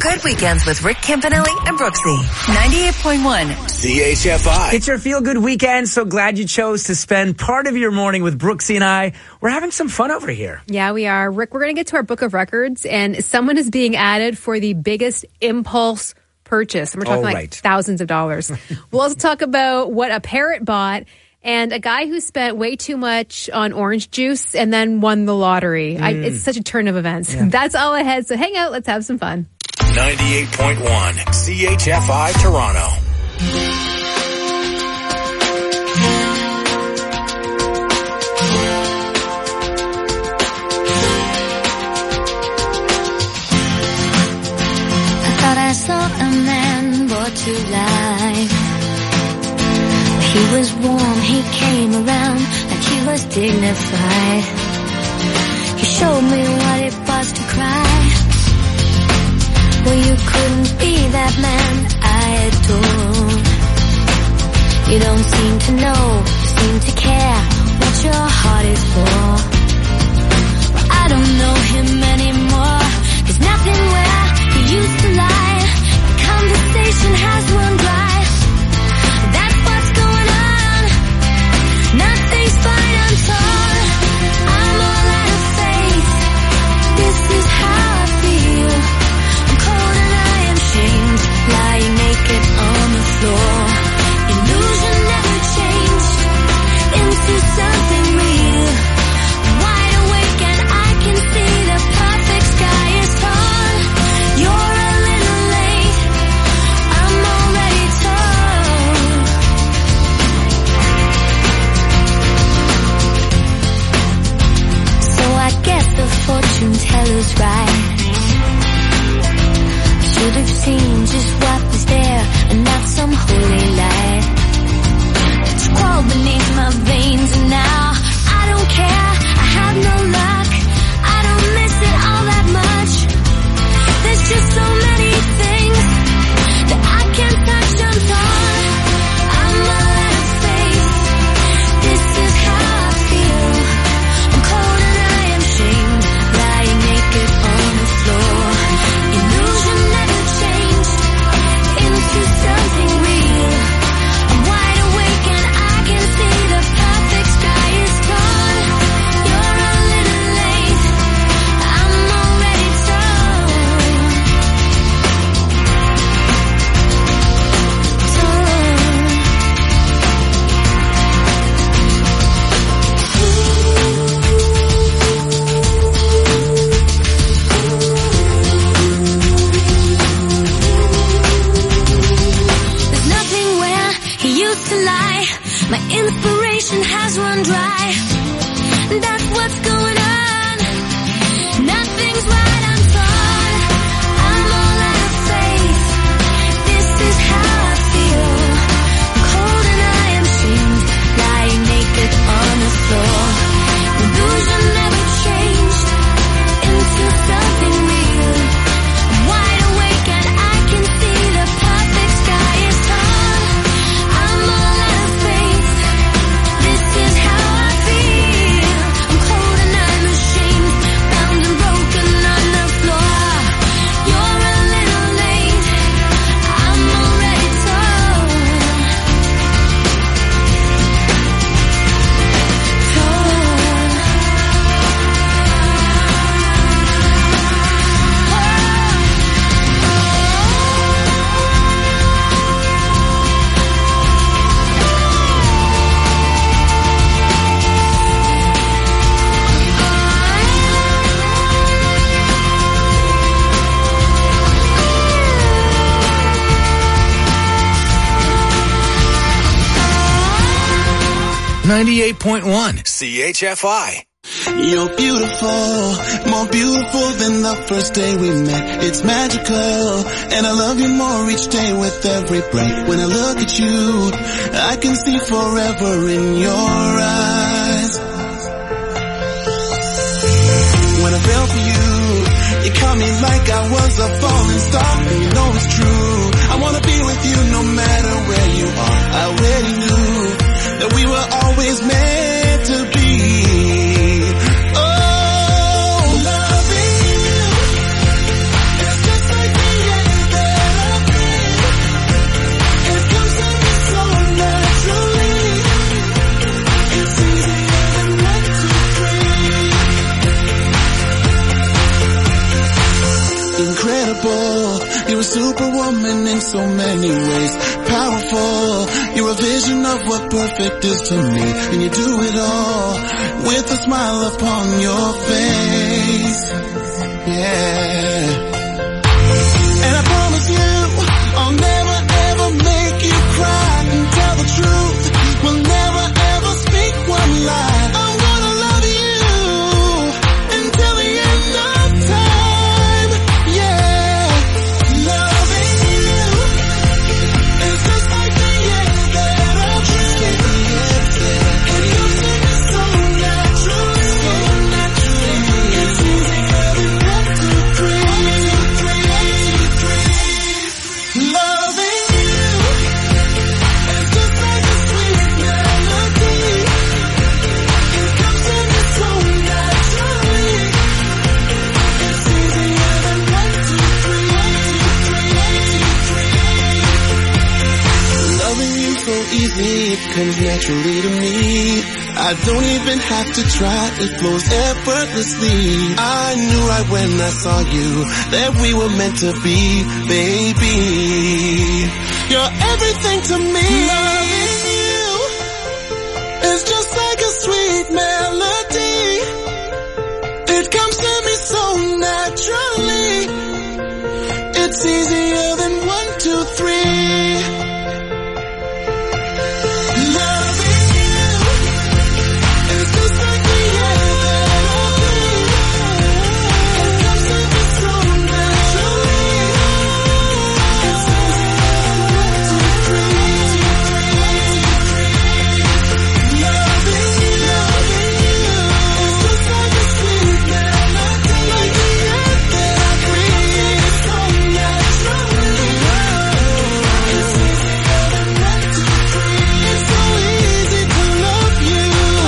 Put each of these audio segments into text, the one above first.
Good Weekends with Rick Campanelli and Brooksy. 98.1 CHFI. It's your feel-good weekend. So glad you chose to spend part of your morning with Brooksy and I. We're having some fun over here. Yeah, we are. Rick, we're going to get to our book of records, and someone is being added for the biggest impulse purchase. And we're talking thousands of dollars. We'll also talk about what a parrot bought and a guy who spent way too much on orange juice and then won the lottery. It's such a turn of events. Yeah. That's all ahead. So hang out. Let's have some fun. 98.1 CHFI Toronto. I thought I saw a man brought to life. He was warm, he came around like he was dignified. He showed me what it was to cry. Well, you couldn't be that man I adore. You don't seem to know, seem to care what your heart is for. Well, I don't know him anymore. There's nothing where he used to lie. The conversation has run dry. That's what's going on. Nothing's fine, I'm torn. I'm all out of faith. This is how I feel. Lying naked on the floor. Illusion never changed into something real. Wide awake and I can see the perfect sky is torn. You're a little late, I'm already torn. So I guess the fortune teller's right. Should have seen just what was there and not some holy light. It's crawled beneath my veins and now I don't care. I have no luck. I don't miss it all that much. There's just so many things that I can't touch. I'm torn. I'm all out of faith. This is how I feel. I'm cold and I am shamed, lying naked on the floor. Illusion never changed into something real. I'm wide awake and I can see the perfect sky is torn. You're a little late, I'm already torn. There's nothing where he used to lie. My inspiration has run dry. That's what's going on. Nothing's right, I'm torn. I'm all out of faith. This is how I feel. I'm cold and I am shamed, lying naked on the floor. Illusion never changed into something real. I'm wide awake and I can see the perfect sky is torn. I'm all out of faith. This is how I feel. I'm cold and I'm ashamed, bound and broken on the floor. You're a little late, I'm already torn. .1 CHFI. You're beautiful, more beautiful than the first day we met. It's magical, and I love you more each day with every breath. When I look at you, I can see forever in your eyes. When I fell for you, you caught me like I was a falling star. And you know it's true, I wanna be with you no matter where you are. I already knew that we were always meant to be. Oh, loving you, it's just like me and incredible. You're a superwoman in so many ways. Powerful. You're a vision of what perfect is to me. And you do it all with a smile upon your face. Yeah. And I promise you, I'll never ever make you cry and tell the truth. We'll never ever speak one lie. I'm gonna love you until the end of time. Yeah, loving you is just like the air that I breathe. It comes to me so naturally. It's easier than 1, 2, 3. Loving you is just like a sweet melody. It comes to me so naturally. It's easier than 1, 2, 3. Loving you so easy, it comes naturally to me. I don't even have to try, it flows effortlessly. I knew right when I saw you that we were meant to be, baby. You're everything to me. Loving you is just like a sweet melody. It comes to me so naturally. It's easier than 1, 2, 3. Loving you is just like the air that I breathe. It comes to me so naturally. It's easier than 1, 2, 3. Loving you is just like a sweet melody. Like the air that I breathe. So naturally. It's easier than 1, 2, 3. It's so easy to love you.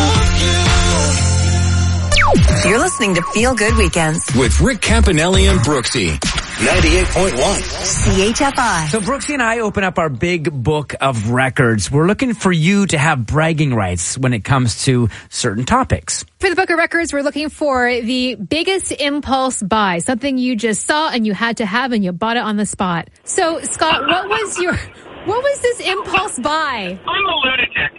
You're listening to Feel Good Weekends. With Rick Campanelli and Brooksy. 98.1. CHFI. So Brooksy and I open up our big book of records. We're looking for you to have bragging rights when it comes to certain topics. For the Book of Records, we're looking for the biggest impulse buy, something you just saw and you had to have and you bought it on the spot. So, Scott, what was this impulse buy? I'm a lunatic.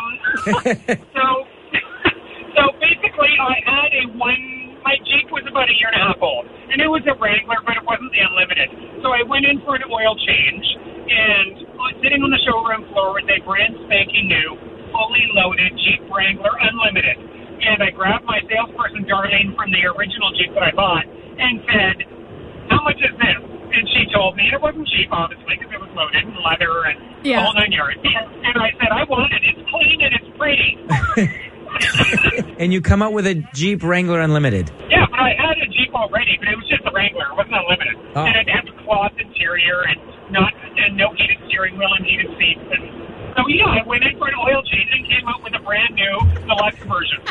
So basically, I had my Jeep was about 1.5 years old, and it was a Wrangler, but it wasn't the Unlimited. So I went in for an oil change, and sitting on the showroom floor with a brand spanking new, fully loaded Jeep Wrangler Unlimited. And I grabbed my salesperson, Darlene, from the original Jeep that I bought, and said, "How much is this?" And she told me, and it wasn't cheap, obviously, because it was loaded in leather and the whole 9 yards. And I said, "I want it. It's clean and it's pretty." And you come up with a Jeep Wrangler Unlimited. Yeah, but I had a Jeep already, but it was just a Wrangler. It wasn't Unlimited. Oh. And it had the cloth interior and no heated steering wheel and heated seats. And so, yeah, I went in for an oil change and came up with a brand new deluxe version.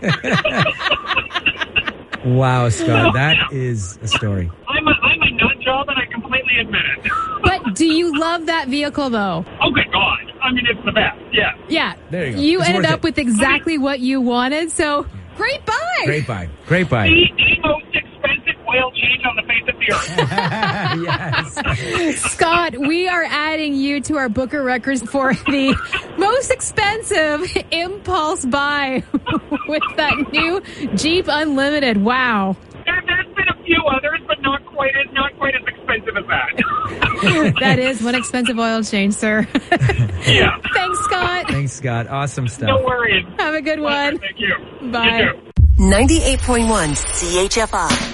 Wow, Scott, that is a story. I'm a nut job, and I completely admit it. But do you love that vehicle, though? Oh, good God. I mean, it's the best, yeah. Yeah. There you go. You It's ended worth up it. with exactly what you wanted, so great buy. Great buy. Great buy. The most expensive oil change on the face of the earth. Yes. Scott, we are adding you to our Book of Records for the most expensive impulse buy with that new Jeep Unlimited. Wow. There's been a few others, but not quite as expensive as that. That is one expensive oil change, sir. Yeah. Thanks, Scott. Thanks, Scott. Awesome stuff. No worries. Have a good one. Thank you. Bye. You too. 98.1 CHFI.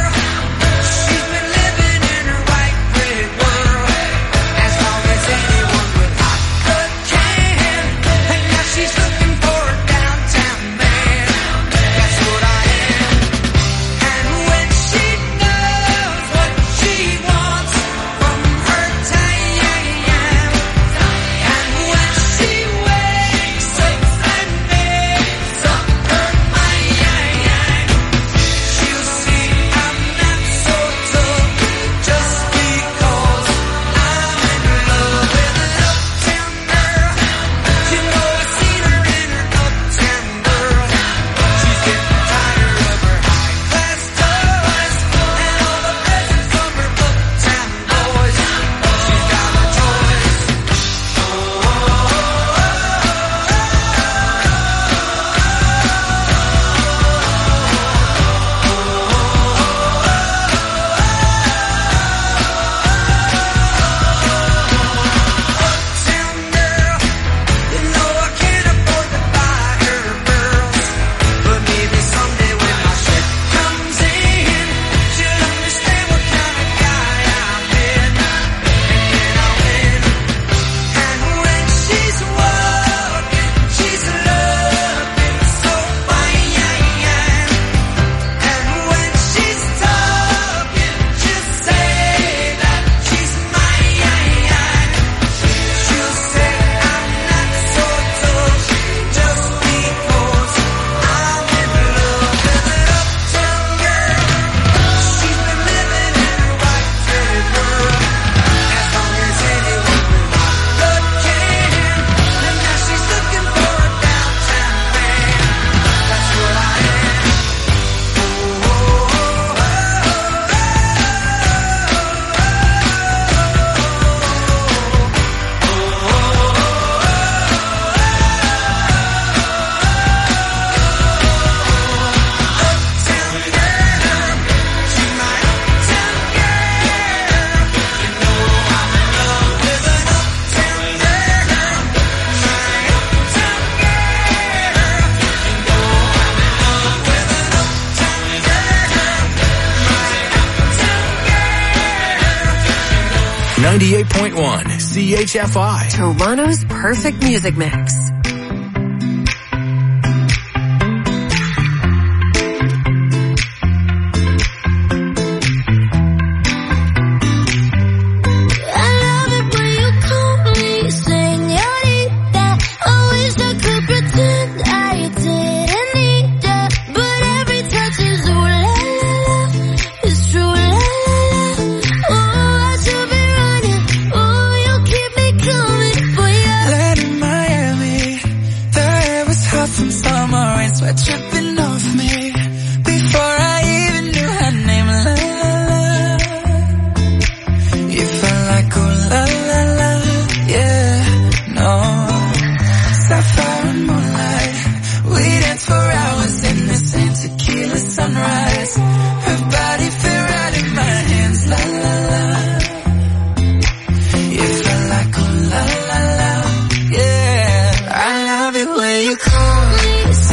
As long as anyone 98.1 CHFI. Toronto's perfect music mix. Tripping off me before I even knew her name. La la la, you felt like oh la la la, yeah, no. Sapphire and moonlight, we danced for hours in the same tequila sunrise. Her body fit right in my hands. La la la, you felt like oh la la la, yeah. I love it when you call me.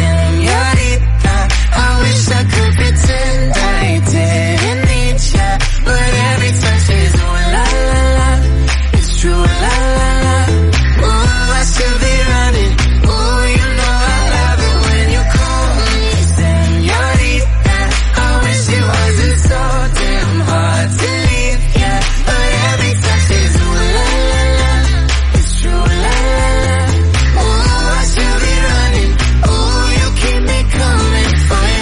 I could pretend I didn't need ya, but every touch is ooh la la la, it's true la la la. Ooh, I should be running. Ooh, you know I love it when you call me señorita. I wish it wasn't so damn hard to leave ya, but every touch is ooh la la la, it's true la la la. Ooh, I should be running. Ooh, you keep me coming for ya.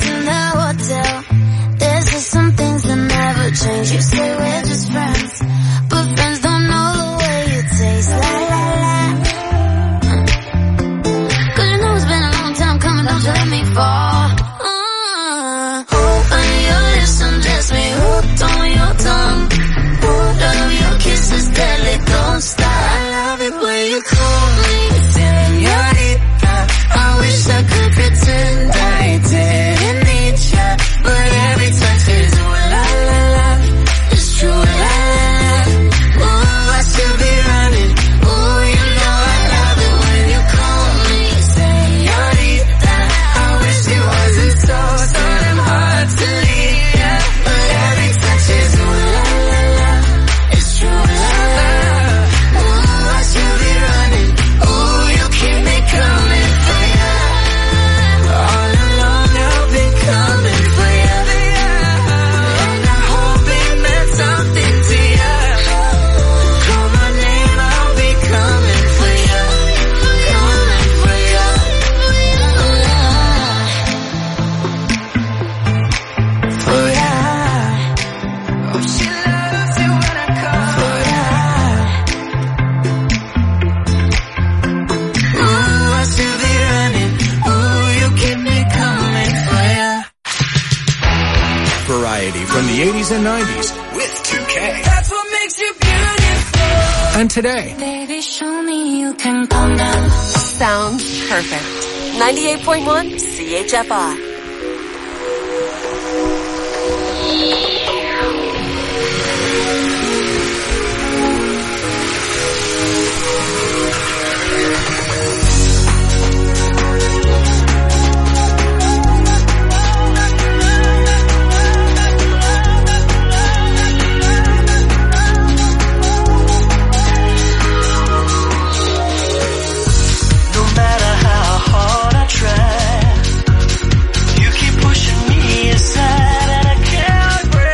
There's just some things that never change. You say we're just friends, but friends don't know the way you taste. La la la. Cause you know it's been a long time coming, don't you let me fall. On your lips, undress me, hooked on your tongue. Love your kisses deadly, don't stop. I love it when you call me señorita. I wish I could pretend I didn't need ya, but every touch is ooh la la la, it's true la la la. Ooh, I should be running. Ooh, you know I love it when you call me señorita. I wish it wasn't so damn hard to leave ya, but every touch is ooh la la la, it's true la la la. Ooh, I should be running. Ooh, you keep me coming for ya. All along I've been coming for ya. Something to ya. Call my name, I'll be coming for ya. Coming for ya. For ya. Oh, she loves it when I call for ya. Ooh, I should be running. Ooh, you keep me coming for ya. Variety from the 80s and 90s with 2K. That's what makes you beautiful. And today. Baby, show me you can calm down. Sounds perfect. 98.1 CHFI. No matter how hard I try, you keep pushing me aside and I can't break.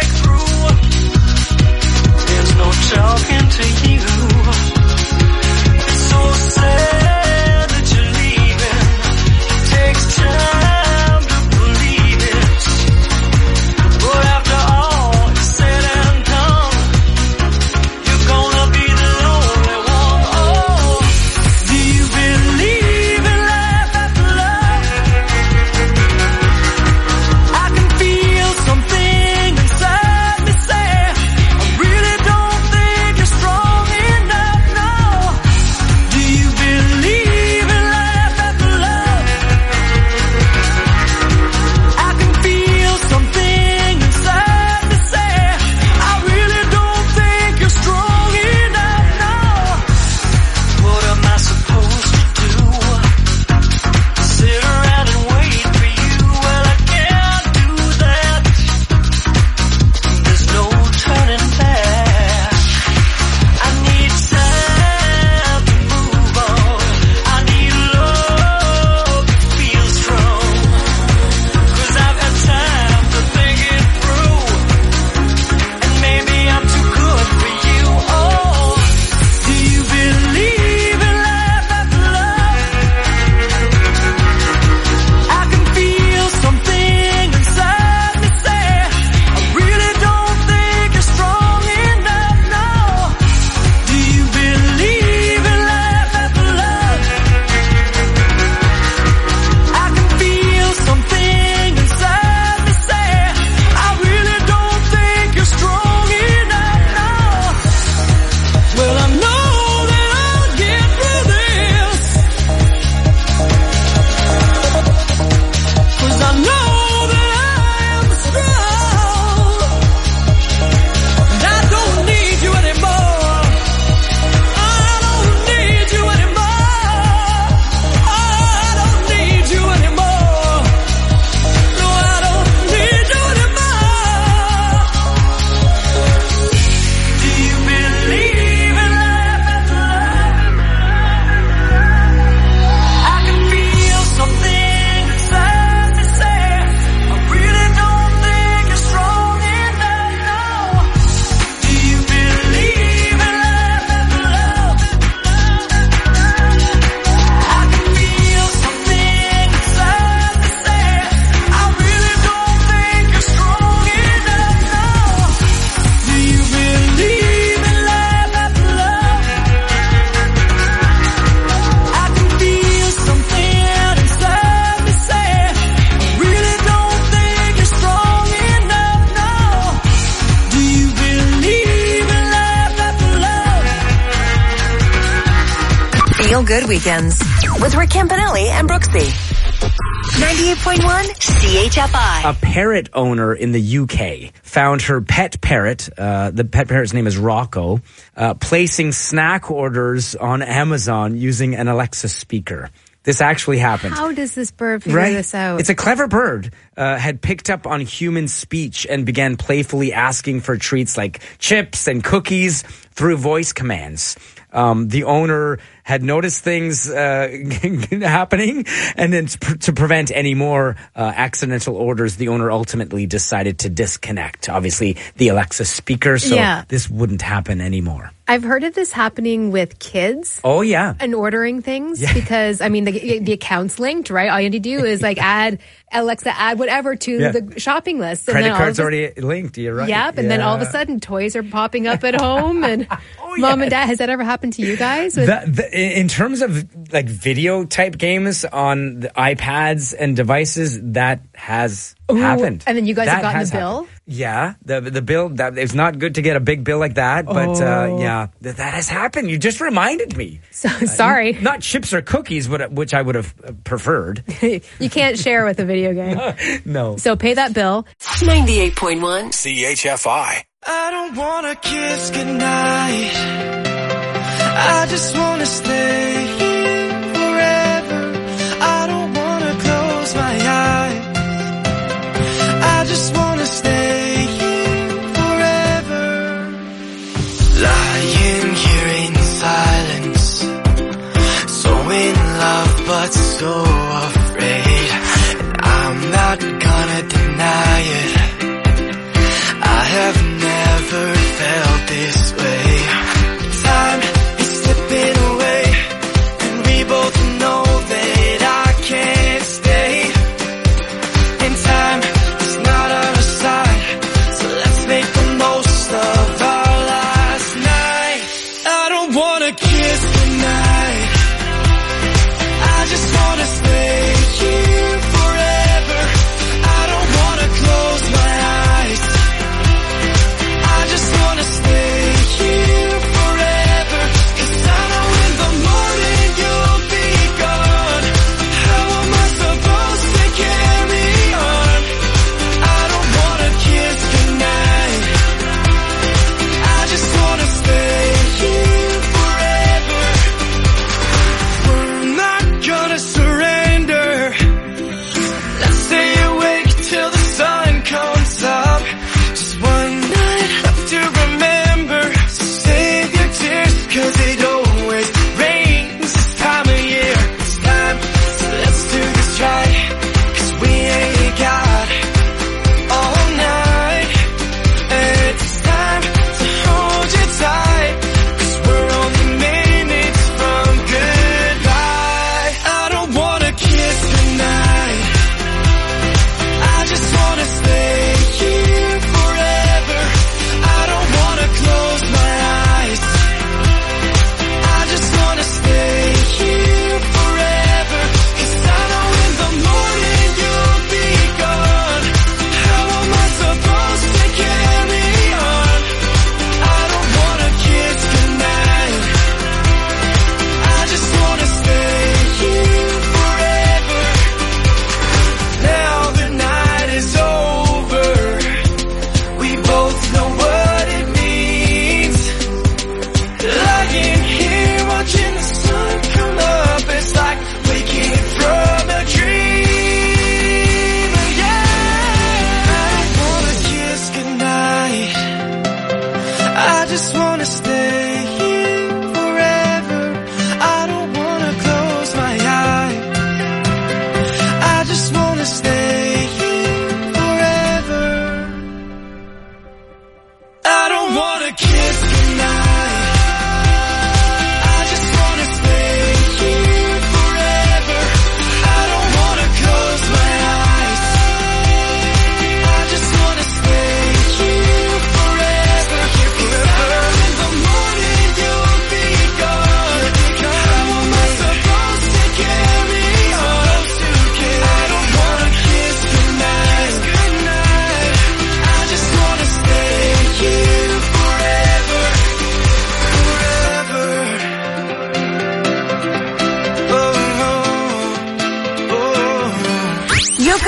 Feel Good Weekends with Rick Campanelli and Brooksy. 98.1 CHFI. A parrot owner in the UK found her pet parrot, the pet parrot's name is Rocco, placing snack orders on Amazon using an Alexa speaker. This actually happened. How does this bird figure this out? It's a clever bird. Had picked up on human speech and began playfully asking for treats like chips and cookies through voice commands. The owner had noticed things happening, and then to prevent any more accidental orders, the owner ultimately decided to disconnect, obviously, the Alexa speaker, so this wouldn't happen anymore. I've heard of this happening with kids. Oh, yeah. And ordering things because, I mean, the account's linked, right? All you need to do is add Alexa, add whatever to the shopping list. And credit card's already linked, you're right. Yep, and then all of a sudden toys are popping up at home and mom and dad, has that ever happened to you guys? In terms of video type games on the iPads and devices, that has happened. And then you guys have gotten the bill? Yeah, the bill, it's not good to get a big bill like that, but that has happened. You just reminded me. So, sorry. Not chips or cookies, which I would have preferred. You can't share with a video game. No. So pay that bill. 98.1 CHFI. I don't wanna kiss goodnight. I just wanna stay here forever. I don't wanna close my eyes. I just wanna stay here forever. Lying here in silence, so in love but so afraid. And I'm not gonna deny it. I have never felt this way. Time is slipping away, and we both know that I can't stay. And time is not on our side, so let's make the most of our last night. I don't wanna kiss goodnight. I just wanna stay here forever. I don't wanna close my eyes. I just wanna stay here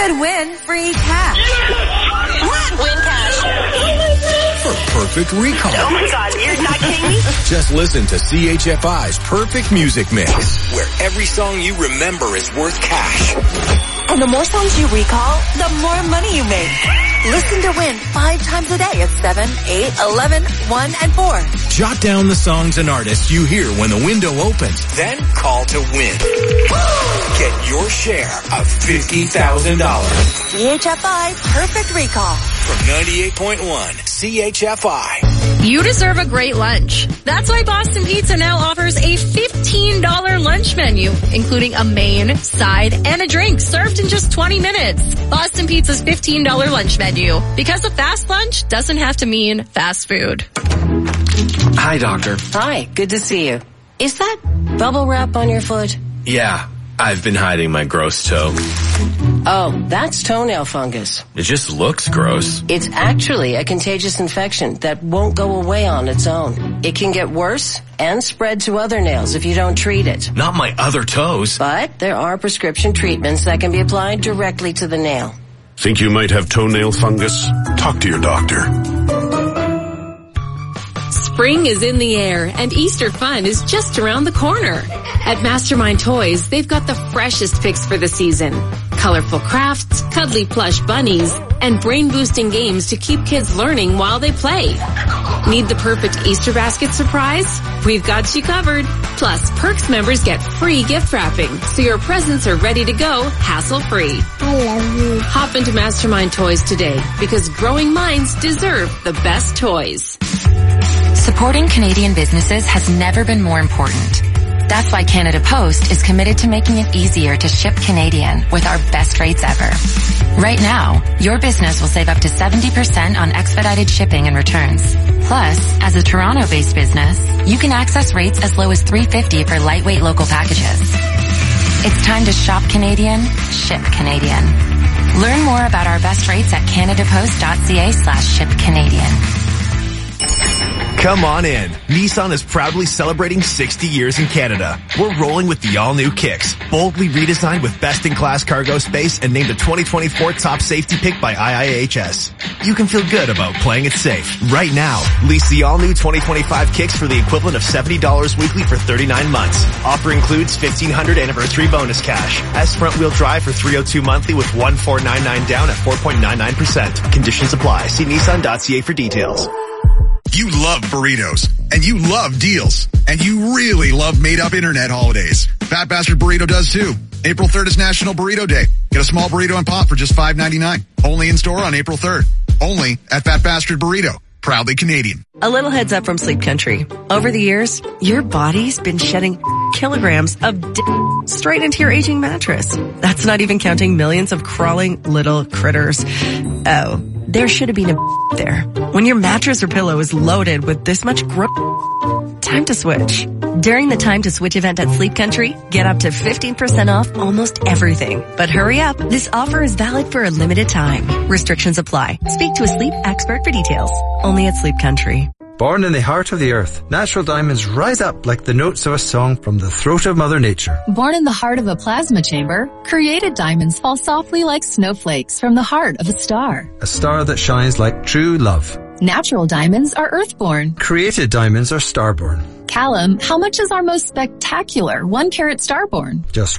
could win free cash. What? Win cash. For Perfect Recall. Oh my God, you're not kidding me? Just listen to CHFI's Perfect Music Mix, where every song you remember is worth cash. And the more songs you recall, the more money you make. Listen to win 5 times a day at 7, 8, 11, 1, and 4. Jot down the songs and artists you hear when the window opens. Then call to win. Get your share of $50,000. CHFI Perfect Recall. From 98.1 CHFI. You deserve a great lunch. That's why Boston Pizza now offers a $15 lunch menu, including a main, side, and a drink served in just 20 minutes. Boston Pizza's $15 lunch menu. Because a fast lunch doesn't have to mean fast food. Hi, doctor. Hi, good to see you. Is that bubble wrap on your foot? Yeah, I've been hiding my gross toe. Oh, that's toenail fungus. It just looks gross. It's actually a contagious infection that won't go away on its own. It can get worse and spread to other nails if you don't treat it. Not my other toes. But there are prescription treatments that can be applied directly to the nail. Think you might have toenail fungus? Talk to your doctor. Spring is in the air and Easter fun is just around the corner. At Mastermind Toys, they've got the freshest picks for the season. Colorful crafts, cuddly plush bunnies, and brain-boosting games to keep kids learning while they play. Need the perfect Easter basket surprise? We've got you covered. Plus, Perks members get free gift wrapping, so your presents are ready to go hassle-free. I love you. Hop into Mastermind Toys today, because growing minds deserve the best toys. Supporting Canadian businesses has never been more important. That's why Canada Post is committed to making it easier to ship Canadian with our best rates ever. Right now, your business will save up to 70% on expedited shipping and returns. Plus, as a Toronto-based business, you can access rates as low as $3.50 for lightweight local packages. It's time to shop Canadian, ship Canadian. Learn more about our best rates at canadapost.ca/shipcanadian. Come on in. Nissan is proudly celebrating 60 years in Canada. We're rolling with the all-new Kicks, boldly redesigned with best-in-class cargo space and named a 2024 top safety pick by IIHS. You can feel good about playing it safe. Right now, lease the all-new 2025 Kicks for the equivalent of $70 weekly for 39 months. Offer includes $1,500 anniversary bonus cash. S front-wheel drive for $302 monthly with $1,499 down at 4.99%. Conditions apply. See Nissan.ca for details. You love burritos, and you love deals, and you really love made-up internet holidays. Fat Bastard Burrito does too. April 3rd is National Burrito Day. Get a small burrito and pop for just $5.99. Only in store on April 3rd. Only at Fat Bastard Burrito. Proudly Canadian. A little heads up from Sleep Country. Over the years, your body's been shedding kilograms of straight into your aging mattress. That's not even counting millions of crawling little critters. Oh, there should have been a there. When your mattress or pillow is loaded with this much time to switch. During the Time to Switch event at Sleep Country, get up to 15% off almost everything. But hurry up, this offer is valid for a limited time. Restrictions apply. Speak to a sleep expert for details. Only at Sleep Country. Born in the heart of the earth, natural diamonds rise up like the notes of a song from the throat of Mother Nature. Born in the heart of a plasma chamber, created diamonds fall softly like snowflakes from the heart of a star. A star that shines like true love. Natural diamonds are earthborn. Created diamonds are starborn. Callum, how much is our most spectacular 1-carat starborn? Just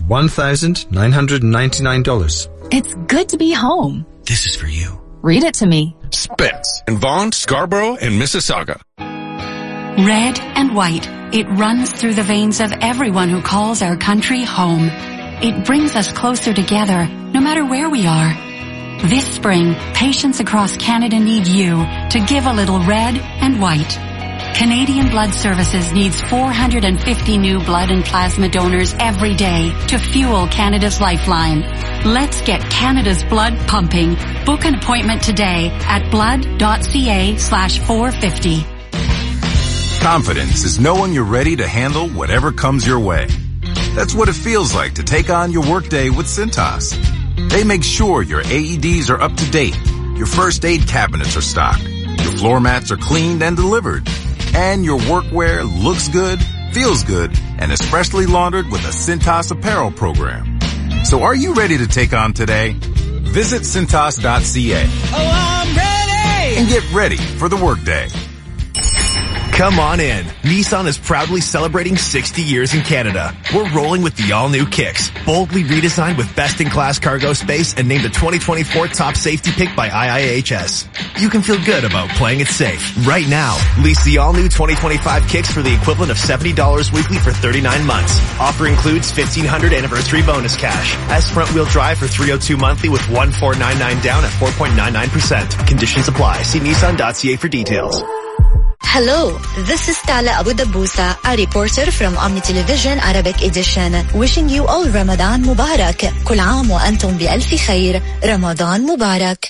$1,999. It's good to be home. This is for you. Read it to me. Spence in Vaughan, Scarborough, and Mississauga. Red and white, it runs through the veins of everyone who calls our country home. It brings us closer together, no matter where we are. This spring, patients across Canada need you to give a little red and white. Canadian Blood Services needs 450 new blood and plasma donors every day to fuel Canada's lifeline. Let's get Canada's blood pumping. Book an appointment today at blood.ca/450. Confidence is knowing you're ready to handle whatever comes your way. That's what it feels like to take on your workday with Cintas. They make sure your AEDs are up to date, your first aid cabinets are stocked, your floor mats are cleaned and delivered, and your workwear looks good, feels good, and is freshly laundered with a Cintas apparel program. So are you ready to take on today? Visit Cintas.ca. Oh, I'm ready! And get ready for the workday. Come on in. Nissan is proudly celebrating 60 years in Canada. We're rolling with the all-new Kicks, boldly redesigned with best-in-class cargo space and named a 2024 top safety pick by IIHS. You can feel good about playing it safe. Right now, lease the all-new 2025 Kicks for the equivalent of $70 weekly for 39 months. Offer includes $1,500 anniversary bonus cash. S front-wheel drive for $302 monthly with $1,499 down at 4.99%. Conditions apply. See Nissan.ca for details. Hello, this is Tala Abu Dabusa, a reporter from Omni Television Arabic Edition, wishing you all Ramadan Mubarak. كل عام وأنتم بألف خير. رمضان مبارك.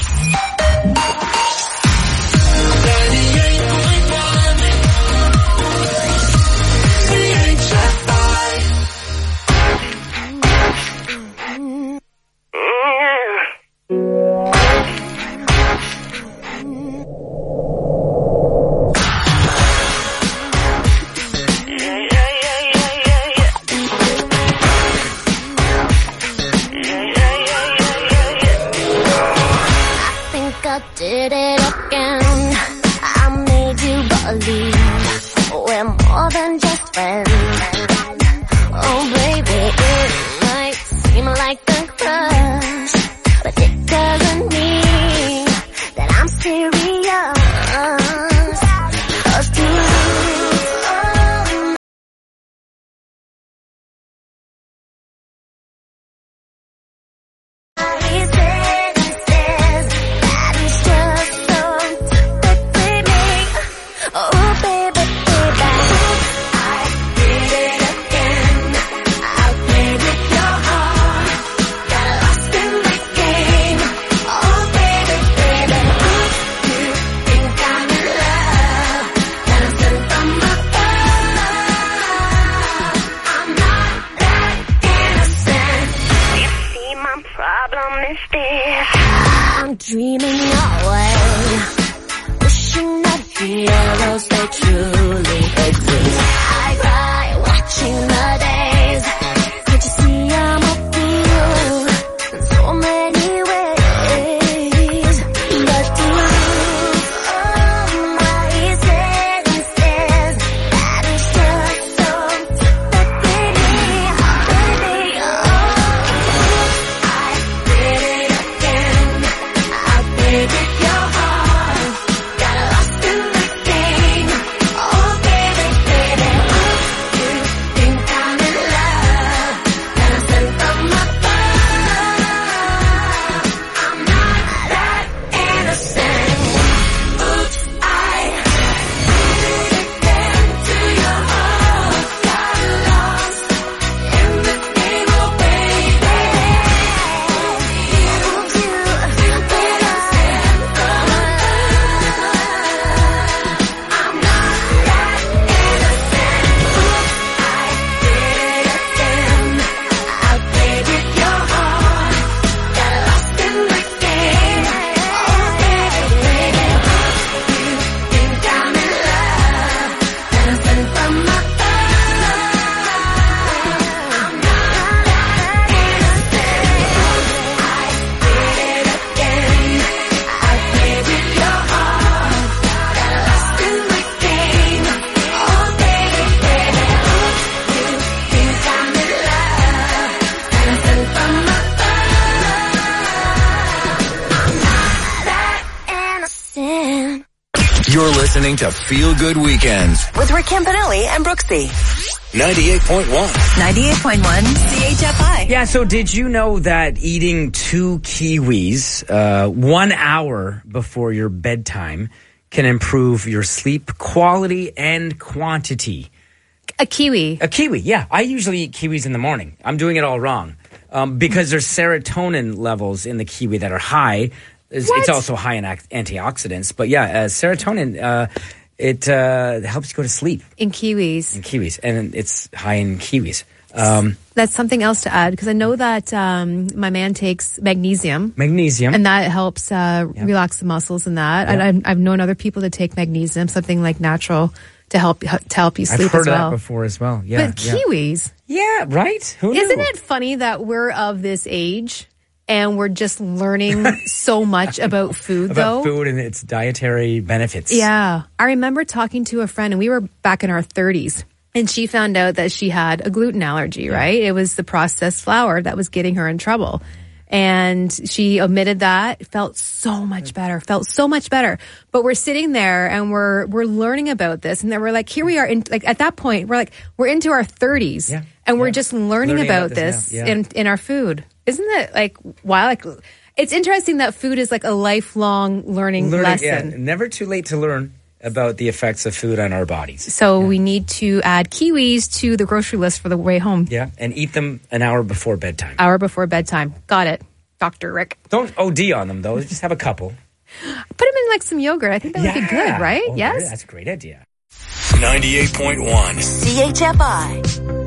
Did it again. I made you believe we're more than just friends. Oh baby, it might seem like a crush, but it doesn't mean that I'm serious. 'Cause to I'm dreaming away, wishing that heroes they truly exist. I cry watching the days. Can't you see I'm a fool in so many ways? But to all my senses, that is just so baby, baby, I did it again. I played with your heart, got lost in the game. Oh baby, baby, you think I'm in love, and I'm sent from above. I'm not that innocent. Oops, I did it again to your heart, got lost in the game. Oh baby, You're listening to Feel Good Weekends with Rick Campanelli and Brooksy. 98.1. 98.1 CHFI. Yeah, so did you know that eating 2 kiwis 1 hour before your bedtime can improve your sleep quality and quantity? A kiwi. A kiwi, yeah. I usually eat kiwis in the morning. I'm doing it all wrong. Because there's serotonin levels in the kiwi that are high. It's also high in antioxidants. But yeah, serotonin, it helps you go to sleep. In kiwis. In kiwis. And it's high in kiwis. That's something else to add, because I know that my man takes magnesium. Magnesium. And that helps relax the muscles and that. Yep. I've known other people that take magnesium, something like natural, to help you sleep as well. I've heard of that before as well. Yeah. But kiwis. Yeah, right? Who knew? Isn't it funny that we're of this age and we're just learning so much about food, about food and its dietary benefits. Yeah. I remember talking to a friend, and we were back in our 30s, and she found out that she had a gluten allergy, right? It was the processed flour that was getting her in trouble. And she omitted that, felt so much better. But we're sitting there and we're learning about this, and then we're like, here we are at that point, we're into our 30s and we're just learning about this in our food. Isn't it wild? It's interesting that food is like a lifelong learning lesson. Yeah. Never too late to learn about the effects of food on our bodies. So we need to add kiwis to the grocery list for the way home. Yeah, and eat them an hour before bedtime. Got it, Dr. Rick. Don't OD on them, though. Just have a couple. Put them in some yogurt. I think that would be good, right? Oh, yes? That's a great idea. 98.1 CHFI.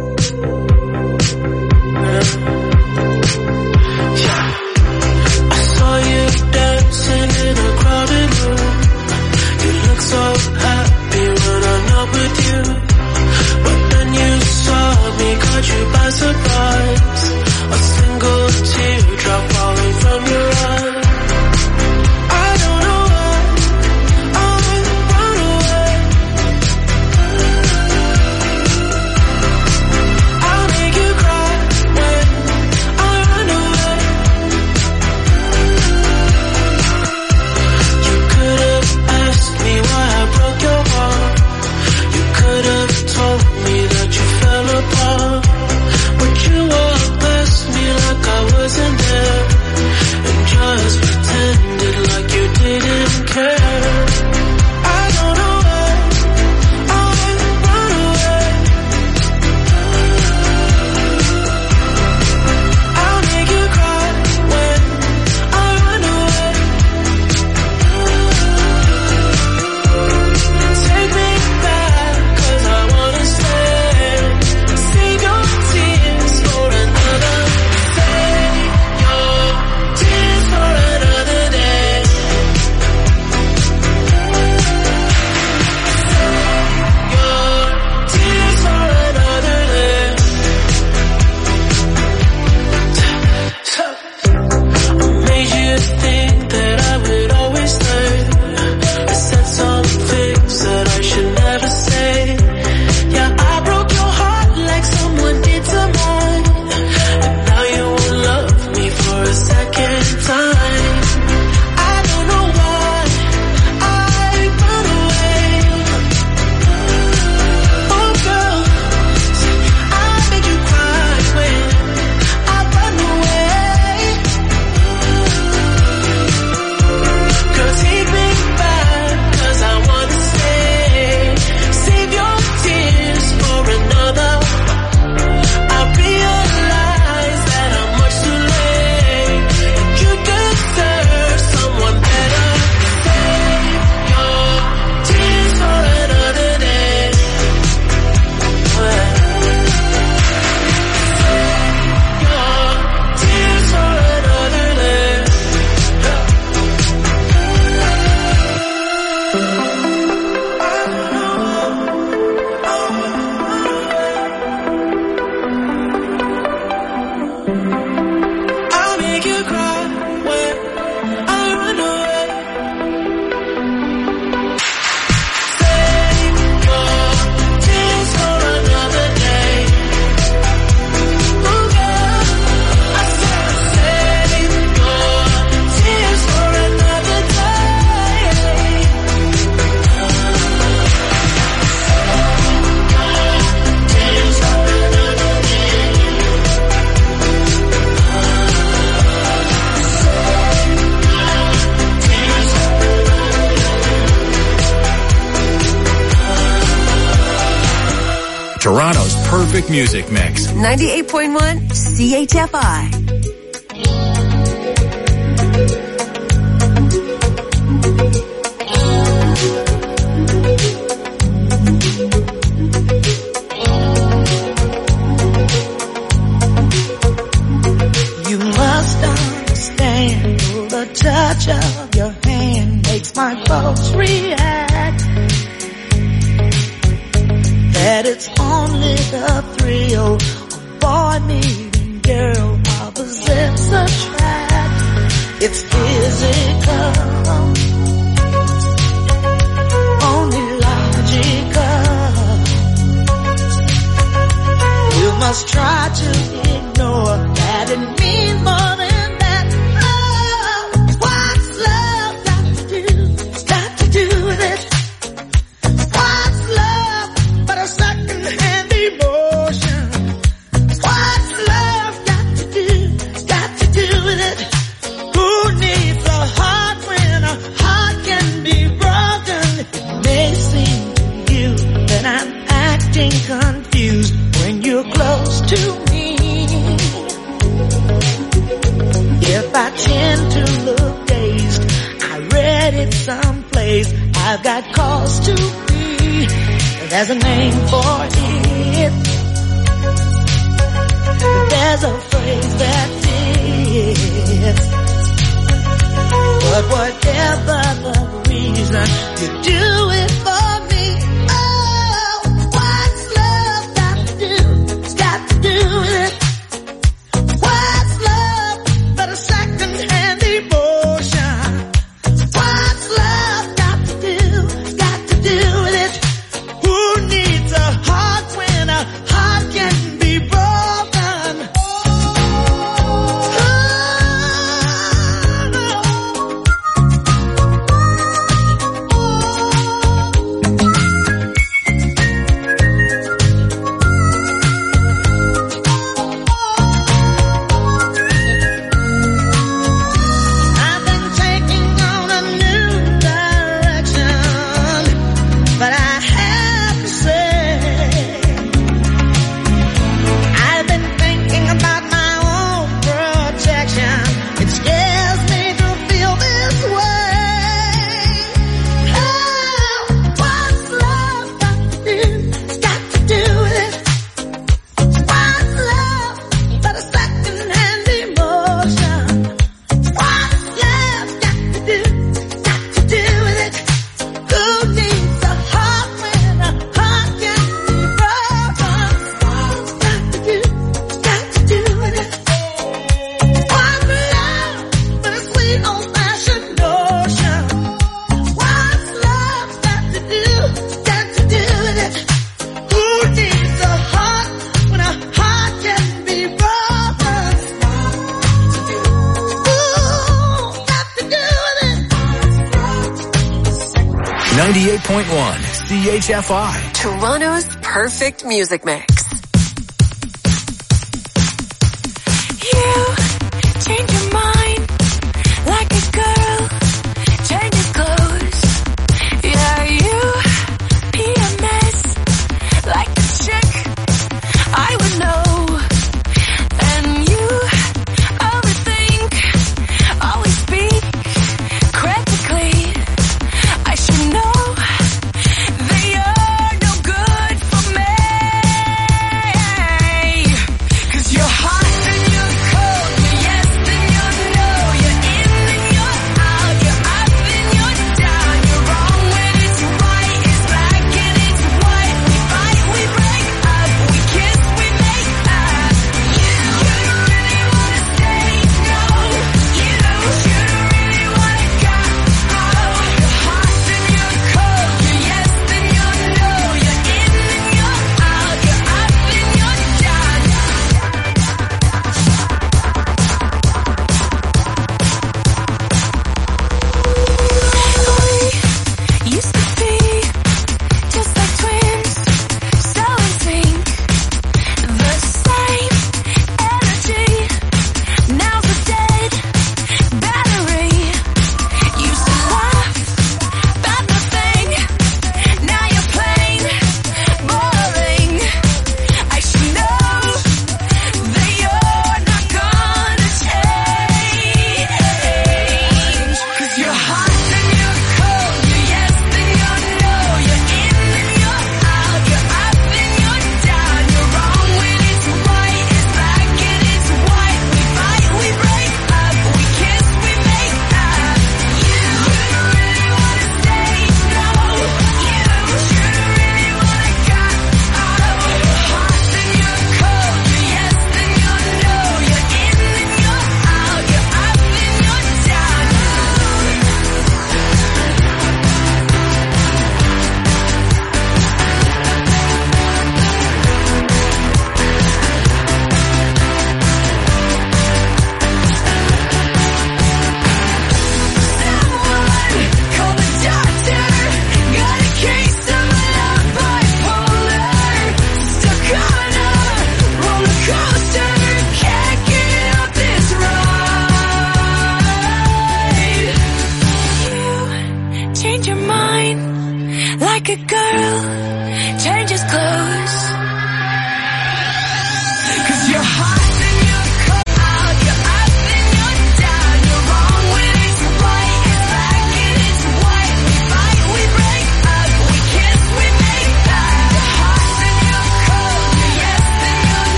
I saw you dancing in a crowded room. You look so happy when I'm not with you. But then you saw me, caught you by surprise. A single teardrop falling from your eye. I don't know why I run away. I'll make you cry when I run away. You could have asked me why I broke your heart. You could have told me that you fell apart. But you walked past me like I wasn't there, and just pretended like you didn't care. I don't know why I run away. I'll make you cry when I run away. Take me back, 'cause I wanna stay. Save your tears for another. Save your tears for another day. Save your tears for another day. I made you think that I would always stay. I said some things that I should never say. Yeah, I broke your heart like someone did to mine. And now you won't love me for a second time. I don't know why I run away. Oh girl, I make you cry when I run away. Girl, take me back, 'cause I wanna stay. Save your tears for another. I realize that I'm much too late, and you deserve someone better. Save your tears for another day. Save your tears for another day. I'll make you cry when I run away. Save your tears for another day. Oh girl, I said save your tears for another day. Tears for another day. Toronto's perfect music mix. 98.1 CHFI. You must understand the touch of your hand makes my pulse react. That it's only the thrill of boy meeting girl opposites attract. It's physical, only logical. You must try to ignore that it means more than that. Oh, what's love got to do? It's got to do with it. What's love but a second-hand emotion? What's love got to do? Got to do with it. Who needs a heart when a heart can be broken? It may seem to you that I'm acting confused when you're close to me. If I tend to look dazed, I read it someplace. I've got cause to be. There's a name for it. There's a phrase that fits. But whatever the reason, you do it for me. Oh, what's love got to do? It's got to do with it. What's love but a second-hand emotion? What's love got to do? Got to do with it. Who needs a heart when a heart can be broken? Oh, no. 98.1 CHFI. Toronto's perfect music mix. You change your mind like a girl changes clothes. Yeah, you PMS like a chick I would know. And you overthink, always speak critically. I should know that you're no good for me.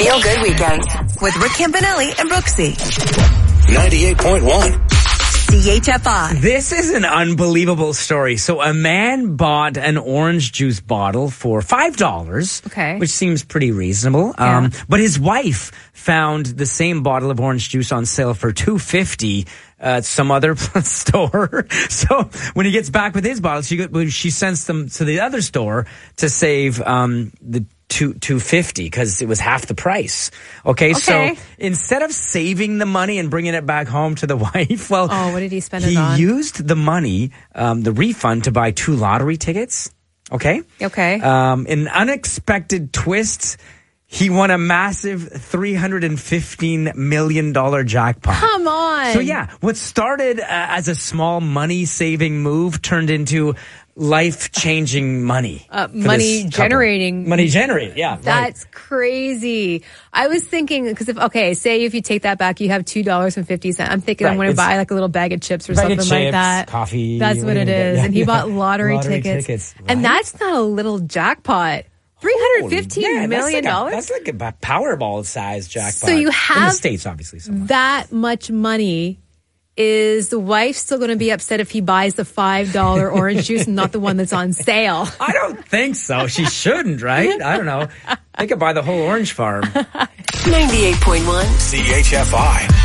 Feel Good Weekends with Rick Campanelli and Brooksy. 98.1. CHFI. This is an unbelievable story. So a man bought an orange juice bottle for $5, okay, which seems pretty reasonable. Yeah. But his wife found the same bottle of orange juice on sale for $2.50 at some other store. So when he gets back with his bottle, she sends them to the other store to save the $2.50 because it was half the price. Okay, so instead of saving the money and bringing it back home to the wife, well, what did he spend it on? He used the money, the refund, to buy 2 lottery tickets. Okay. In unexpected twists, he won a massive $315 million jackpot. Come on. So yeah, what started as a small money-saving move turned into life-changing money. Money generating. Money generating, yeah. That's crazy. I was thinking, because say if you take that back, you have $2.50. I'm thinking I'm going to buy like a little bag of chips or something like that. Coffee. That's what it is. Yeah, and he bought lottery tickets. Right? And that's not a little jackpot. $315 million? That's like a Powerball-sized jackpot. So you have in the States, obviously. That much money. Is the wife still going to be upset if he buys the $5 orange juice and not the one that's on sale? I don't think so. She shouldn't, right? I don't know. They could buy the whole orange farm. 98.1 CHFI.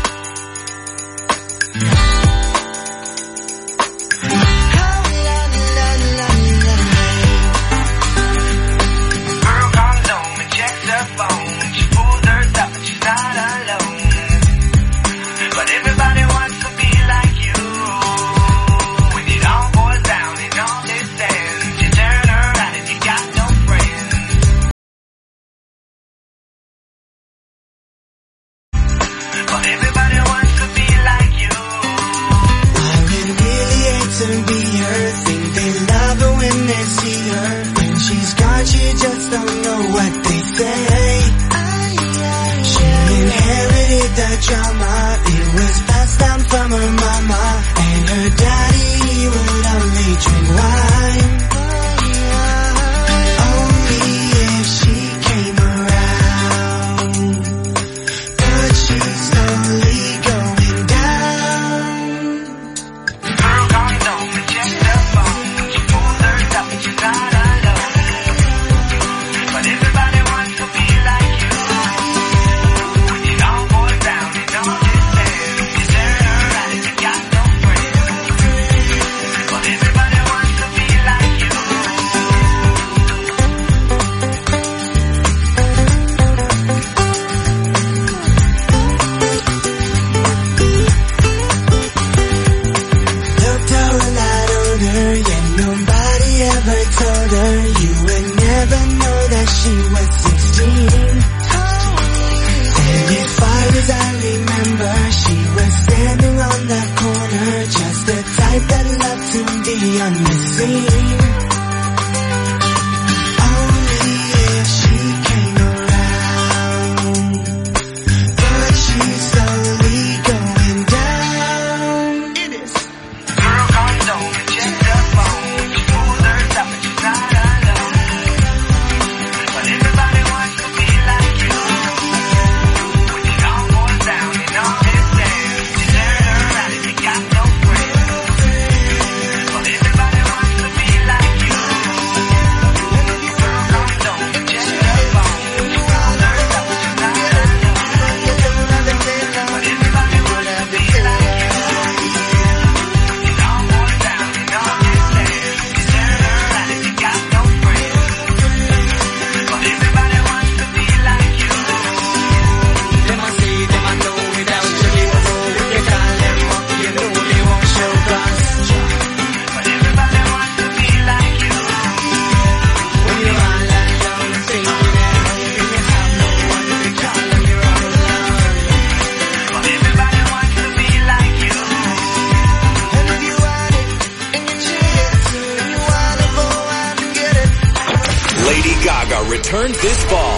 Returns this fall.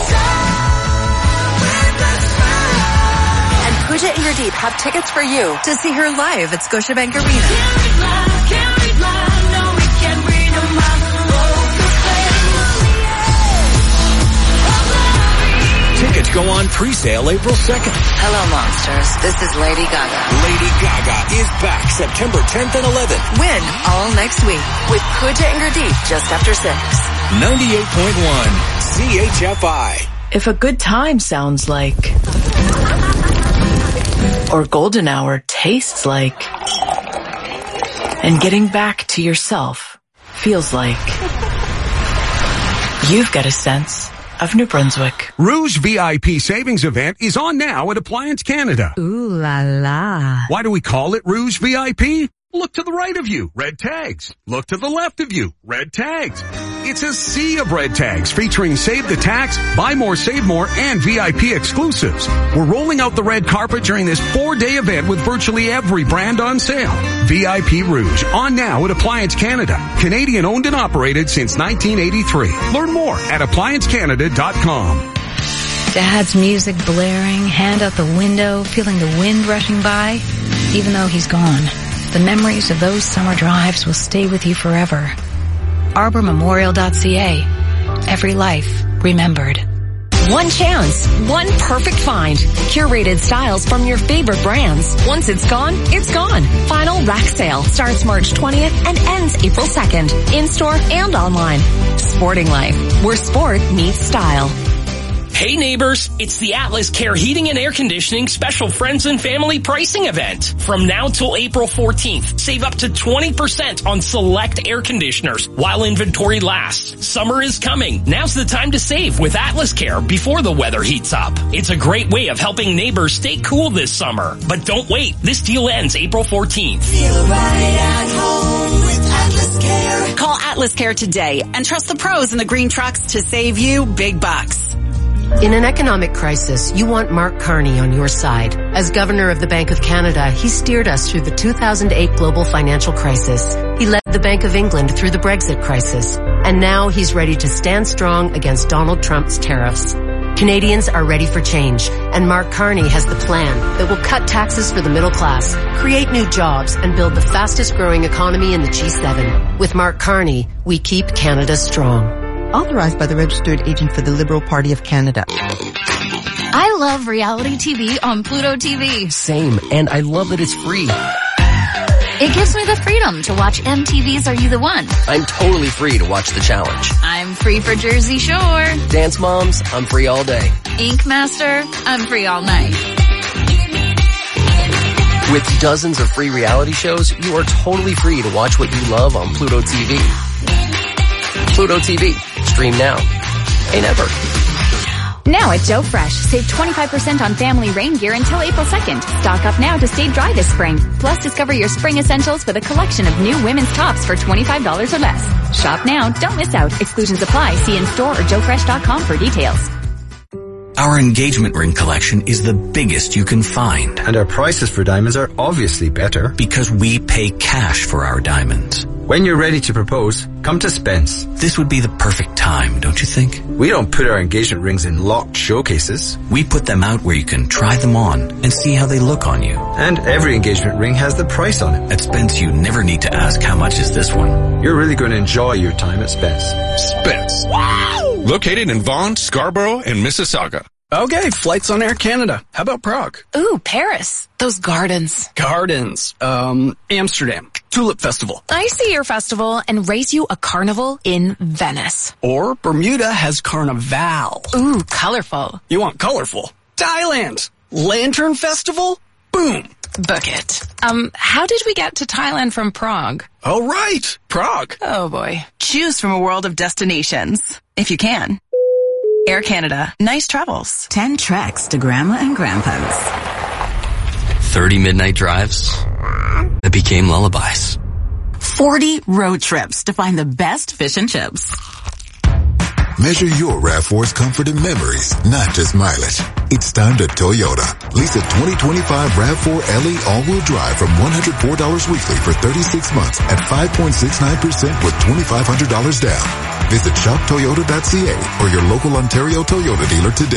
And Pooja Indradeep have tickets for you to see her live at Scotiabank Arena. Tickets go on pre-sale April 2nd. Hello, monsters. This is Lady Gaga. Lady Gaga is back September 10th and 11th. Win all next week with Pooja and Gurdeep just after 6. 98.1 CHFI. If a good time sounds like, or golden hour tastes like, and getting back to yourself feels like, you've got a sense of New Brunswick. Rouge VIP Savings Event is on now at Appliance Canada. Ooh la la. Why do we call it Rouge VIP? Look to the right of you, red tags. Look to the left of you, red tags. It's a sea of red tags featuring Save the Tax, Buy More, Save More, and VIP exclusives. We're rolling out the red carpet during this 4-day event with virtually every brand on sale. VIP Rouge, on now at Appliance Canada. Canadian owned and operated since 1983. Learn more at appliancecanada.com. Dad's music blaring, hand out the window, feeling the wind rushing by. Even though he's gone, the memories of those summer drives will stay with you forever. ArborMemorial.ca. Every life remembered. One chance, one perfect find. Curated styles from your favorite brands. Once it's gone, it's gone. Final rack sale starts March 20th and ends April 2nd. In-store and online. Sporting Life, where sport meets style. Hey neighbors, it's the Atlas Care Heating and Air Conditioning Special Friends and Family Pricing Event. From now till April 14th, save up to 20% on select air conditioners while inventory lasts. Summer is coming. Now's the time to save with Atlas Care before the weather heats up. It's a great way of helping neighbors stay cool this summer. But don't wait, this deal ends April 14th. Feel right at home with Atlas Care. Call Atlas Care today and trust the pros in the green trucks to save you big bucks. In an economic crisis, you want Mark Carney on your side. As governor of the Bank of Canada, he steered us through the 2008 global financial crisis. He led the Bank of England through the Brexit crisis. And now he's ready to stand strong against Donald Trump's tariffs. Canadians are ready for change, and Mark Carney has the plan that will cut taxes for the middle class, create new jobs, and build the fastest growing economy in the G7. With Mark Carney, we keep Canada strong. Authorized by the registered agent for the Liberal Party of Canada. I love reality TV on Pluto TV. Same, and I love that it's free. It gives me the freedom to watch MTV's Are You the One? I'm totally free to watch The Challenge. I'm free for Jersey Shore. Dance Moms, I'm free all day. Ink Master, I'm free all night. With dozens of free reality shows, you are totally free to watch what you love on Pluto TV. Pluto TV. Stream now. Pay never. Now at Joe Fresh, save 25% on family rain gear until April 2nd. Stock up now to stay dry this spring. Plus, discover your spring essentials with a collection of new women's tops for $25 or less. Shop now. Don't miss out. Exclusions apply. See in-store or joefresh.com for details. Our engagement ring collection is the biggest you can find. And our prices for diamonds are obviously better. Because we pay cash for our diamonds. When you're ready to propose, come to Spence. This would be the perfect time, don't you think? We don't put our engagement rings in locked showcases. We put them out where you can try them on and see how they look on you. And every engagement ring has the price on it. At Spence, you never need to ask how much is this one. You're really going to enjoy your time at Spence. Spence. Wow! Located in Vaughan, Scarborough, and Mississauga. Okay, flights on Air Canada. How about Prague? Ooh, Paris. Those gardens. Amsterdam. Tulip Festival. I see your festival and race you a carnival in Venice. Or Bermuda has Carnival. Ooh, colorful. You want colorful? Thailand. Lantern Festival? Boom. Book it. How did we get to Thailand from Prague? Oh, right. Prague. Oh, boy. Choose from a world of destinations. If you can. Air Canada. Nice travels. 10 treks to Grandma and Grandpa's. 30 midnight drives that became lullabies. 40 road trips to find the best fish and chips. Measure your RAV4's comfort and memories, not just mileage. It's time to Toyota. Lease a 2025 RAV4 LE all-wheel drive from $104 weekly for 36 months at 5.69% with $2,500 down. Visit shoptoyota.ca or your local Ontario Toyota dealer today.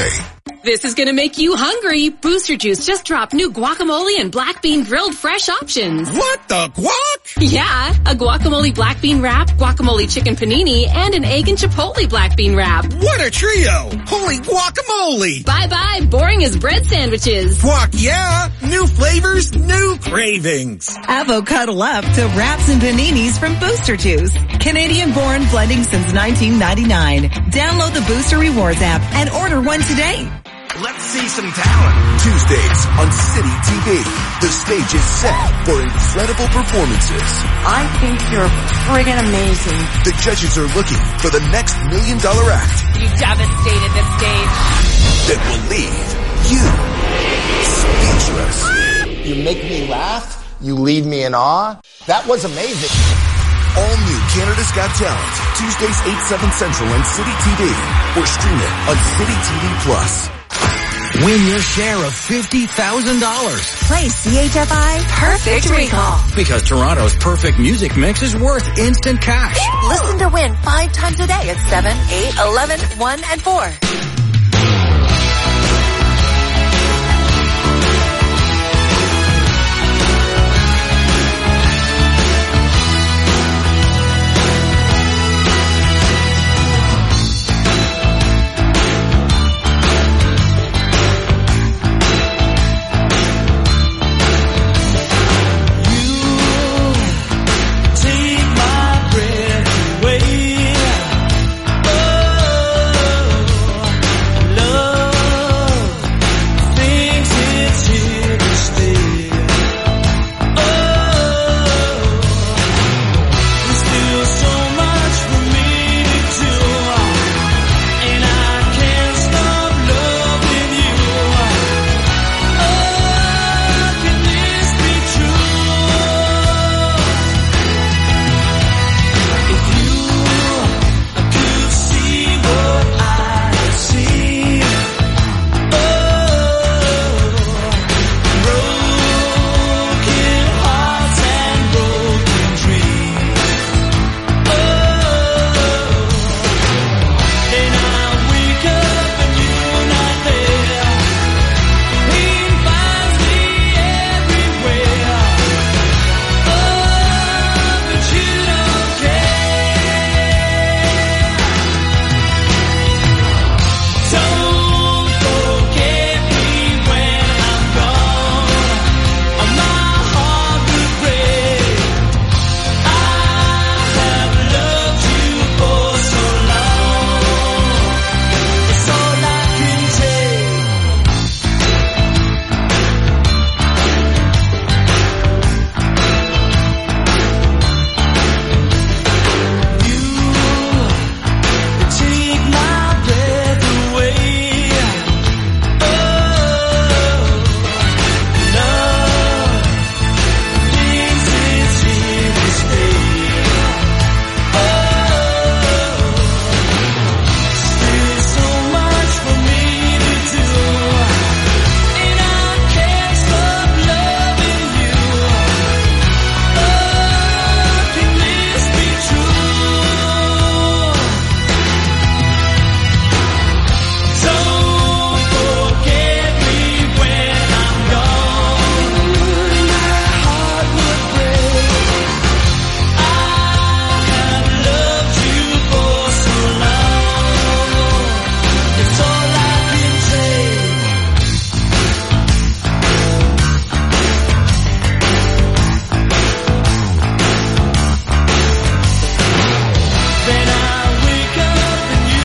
This is gonna make you hungry. Booster Juice just dropped new guacamole and black bean grilled fresh options. What the guac? Yeah, a guacamole black bean wrap, guacamole chicken panini, and an egg and chipotle black bean wrap. What a trio! Holy guacamole! Bye-bye, boring as bread sandwiches. Guac, yeah! New flavors, new cravings. Avocado up to wraps and paninis from Booster Juice. Canadian-born blending since 1999. Download the Booster Rewards app and order one today. Let's see some talent. Tuesdays on City TV. The stage is set for incredible performances. I think you're friggin' amazing. The judges are looking for the next $1 million act. You devastated the stage. That will leave you speechless. You make me laugh. You leave me in awe. That was amazing. All new Canada's Got Talent. Tuesdays 8/7 Central on City TV. Or stream it on City TV Plus. Win your share of $50,000. Play CHFI Perfect Recall. Because Toronto's perfect music mix is worth instant cash. Listen to win 5 times a day at 7, 8, 11, 1, and 4.